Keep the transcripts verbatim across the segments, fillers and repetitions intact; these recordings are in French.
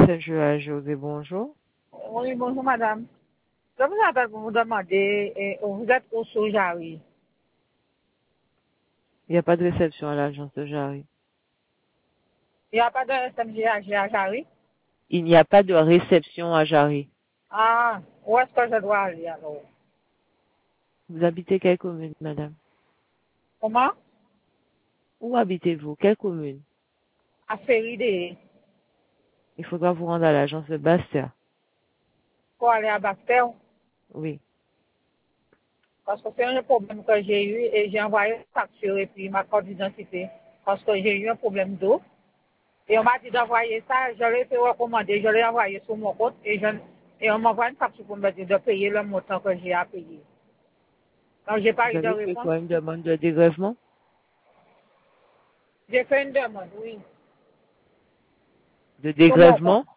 Saint-Joël, José, bonjour. Oui, bonjour madame. Je vous appelle pour vous demander, eh, vous êtes au Sojari. Il n'y a pas de réception à l'agence de Jarry. Il n'y a pas de S M G à Jari? Il n'y a pas de réception à Jarry. Ah, où est-ce que je dois aller alors? Vous habitez quelle commune, madame? Comment? Où habitez-vous? Quelle commune? À Féridé. Il faudra vous rendre à l'agence de Bastia. Pour aller à Bastel? Oui. Parce que c'est un problème que j'ai eu et j'ai envoyé une facture et puis ma carte d'identité. Parce que j'ai eu un problème d'eau. Et on m'a dit d'envoyer ça, je l'ai fait recommander, je l'ai envoyé sur mon compte et, je, et on m'envoie une facture pour me dire de payer le montant que j'ai à payer. Donc j'ai pas Vous eu de avez fait réponse. quoi, une demande de dégrèvement? J'ai fait une demande, oui. De Sur mon compte. dégrèvement?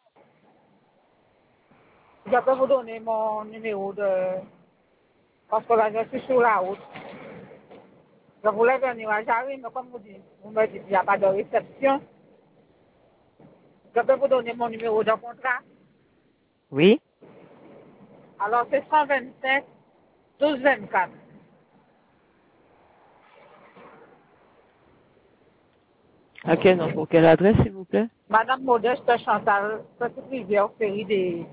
Je peux vous donner mon numéro de... Parce que là, je suis sur la route. Je voulais venir à Jarry, mais comme vous dites, vous me dites qu'il n'y a pas de réception. Je peux vous donner mon numéro de contrat. Oui. Alors, c'est cent vingt-sept douze vingt-quatre. À quel nom? Pour quelle adresse, s'il vous plaît? Madame Modeste Chantal, Petite Rivière, Ferry des...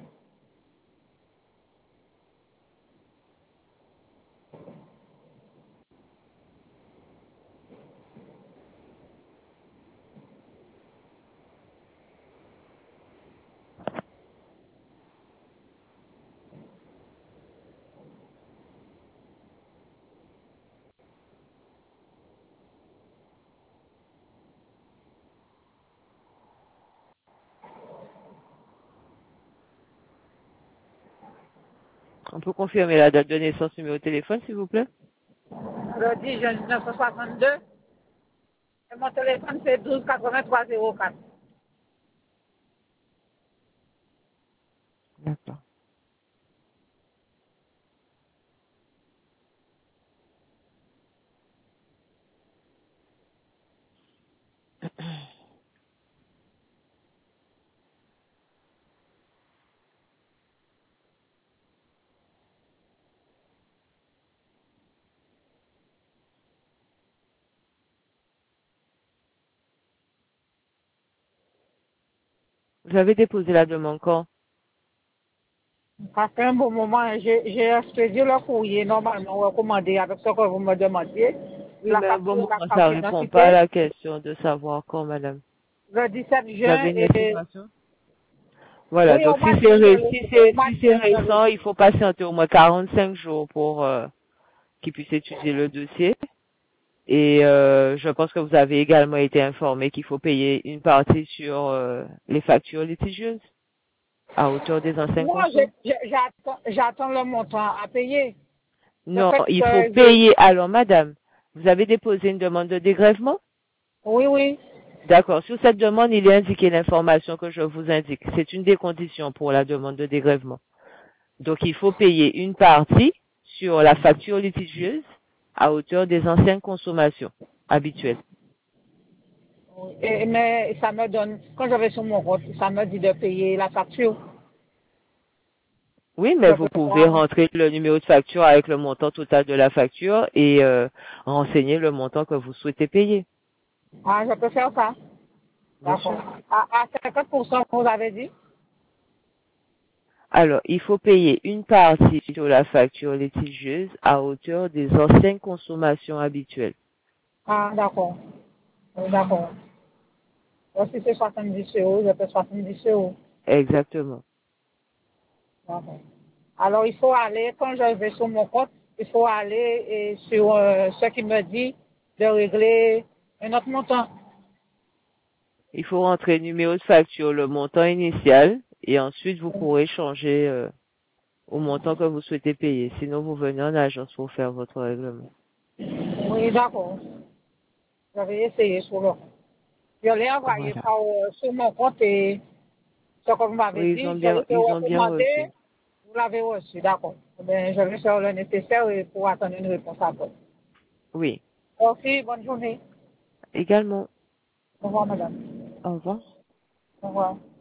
On peut confirmer la date de naissance, numéro de téléphone, s'il vous plaît? Le dix juin mille neuf cent soixante-deux. Et mon téléphone, c'est douze quatre-vingt-trois zéro quatre. D'accord. Vous avez déposé la demande quand? Ça fait un bon moment, j'ai j'ai expédié le courrier normalement recommandé avec ce que vous me demandiez. Oui, La mais bon, facture, la moment, carte ça répond pas à d'identité, la question de savoir quand, madame. le dix-sept Vous juin, avez une et estimation? Voilà, oui, donc on si m'a c'est dit de ré- le, si on c'est m'a si dit c'est de le, récent, il faut patienter au moins quarante-cinq jours pour euh, qu'ils puissent étudier le dossier. Et euh, je pense que vous avez également été informé qu'il faut payer une partie sur euh, les factures litigieuses à hauteur des anciens non, consos. j'ai- j'ai- j'attends, j'attends le montant à payer. Le Non, fait il faut que j'ai, payer. Alors, madame, vous avez déposé une demande de dégrèvement? oui, oui, D'accord. Sur cette demande, il est indiqué l'information que je vous indique. C'est une des conditions pour la demande de dégrèvement. Donc, il faut payer une partie sur la facture litigieuse à hauteur des anciennes consommations habituelles. oui. Et- mais ça me donne, quand je vais sur mon compte, ça me dit de payer la facture. Oui, mais Je vous peux pouvez pas. rentrer le numéro de facture avec le montant total de la facture et euh, renseigner le montant que vous souhaitez payer. Ah, je peux faire ça. Bien sûr. D'accord. À, à cinquante pour cent, vous avez dit? Alors, il faut payer une partie sur la facture litigieuse à hauteur des anciennes consommations habituelles. Ah, d'accord. Oui, d'accord. Donc, si c'est soixante-dix euros, je paie soixante-dix euros. Exactement. D'accord. Alors, il faut aller, quand je vais sur mon compte, il faut aller et sur euh, ce qui me dit de régler un autre montant. Il faut rentrer le numéro de facture, le montant initial, et ensuite vous pourrez changer euh, au montant que vous souhaitez payer. Sinon, vous venez en agence pour faire votre règlement. Oui, d'accord. Je vais essayer sur le compte. Je l'ai envoyé Voilà. par, euh, sur mon compte et ce que vous m'avez Oui, ils ont dit, je bien, l'ai fait ils ont bien recommander, reçu. vous l'avez reçu, d'accord. Ben, je vais faire le nécessaire et pour attendre une réponse après. Oui. Merci, bonne journée. Également. Au revoir, madame. Au revoir. Au revoir.